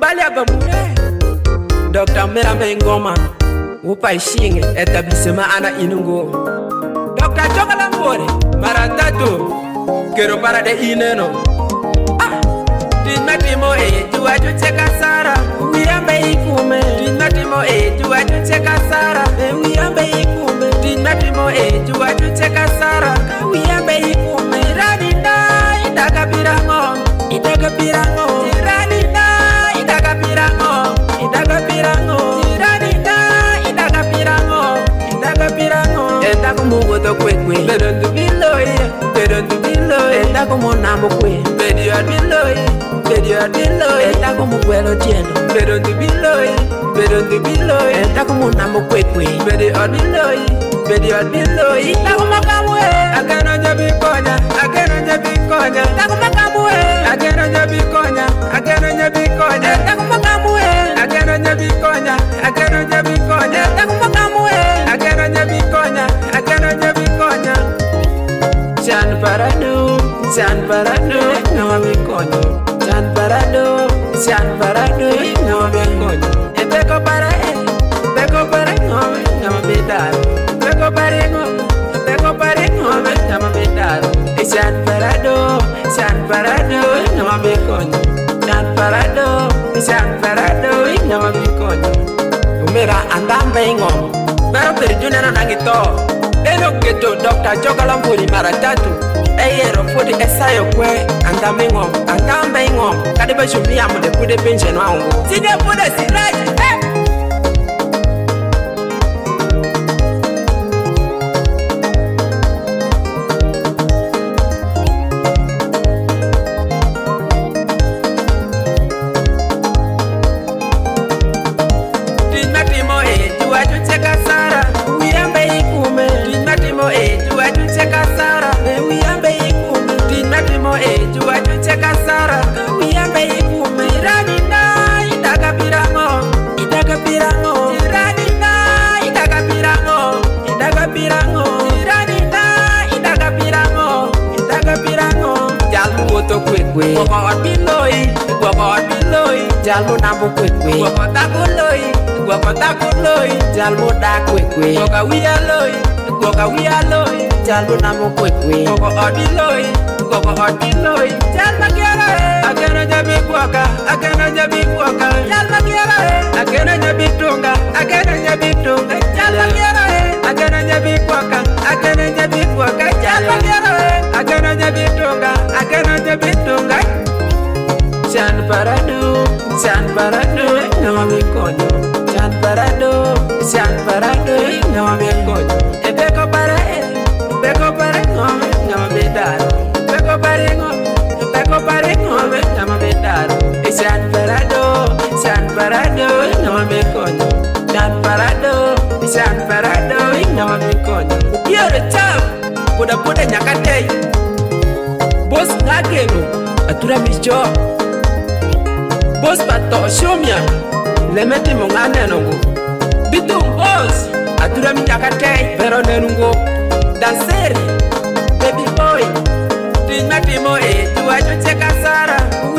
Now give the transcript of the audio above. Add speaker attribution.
Speaker 1: Balia bamure Dr. Mirambe Ngoma Upa ishinge etablisema ana inungo Dr. Chokala Mbore Maratatu Kero para de ineno Dinatimo tuaju cheka sara Mirambe ikume Dinatimo tuaju cheka sara Mirambe ikume Dinatimo tuaju cheka sara Mirambe ikume Radinda Idaka pirango Idaka pirango Radinda Idaka pirango Idaka pirango Radinda Idaka pirango Idaka pirango Edaka mugoto kwekwe Bedondu biloye Bedondu biloye Edaka monambo kwe Bedio biloye Bedio biloye Edaka mugwelo tieno Bedondu biloye Bedondu biloye Edaka monambo kwekwe Bedio biloye Bedio biloye Edaka makamwe Agano nyabikonya Agano nyabikonya Edaka makamwe Agano nyabikonya Agano nyabikonya Edaka makamwe Agano nyabikonya Agano nyabikonya Edaka makamwe Agano nyabikonya Agano nyabikonya San parado Nama bikonyo San parado Nama bikonyo Beko para Nama bedaro Beko para Nama bedaro San parado Nama bikonyo San parado Nama bikonyo Umira andambe ingom Pero perjuna no nangito Eno keto Dr. Chokala Mbore Maratatu Eyero fodi esayo kwe andambe ingom Kadeba shumbi amude kude pension wangu Sine pude siraji Dinatimo tuaju cheka sara Mirambe ikume Dinatimo tuaju cheka sara Mirambe ikume Dinatimo tuaju cheka sara Mirambe ikume Radinda Idaka pirango Idaka pirango Radinda Idaka pirango Idaka pirango Radinda Idaka pirango Idaka pirango Jalmu woto kwekwe Woko biloy Jalmu nambu kwekwe Woko takuloi Jalmu da kwekwe Woko wiyaloy Jalmu nambu kwekwe Woko odiloi Jalma kiara Agana nyabi kwaka Jalma kiara Agana nyabi tunga Jalma kiara Agana nyabi kwaka Jalma kiara Agana nyabi tunga San parado Nama bikonyo San parado Nama bikonyo Beko para Nama bedaro Beko para Nama bedaro San parado Nama bikonyo San parado Nama bikonyo Yore cham Puda nyakatei Bos ngakeno Atura micho Bos pato shomya Lemeti mungane nungu Bitum bos Atura minyakatei Pero nenungu Danseri Baby boy Dinatimo tuaju cheka sara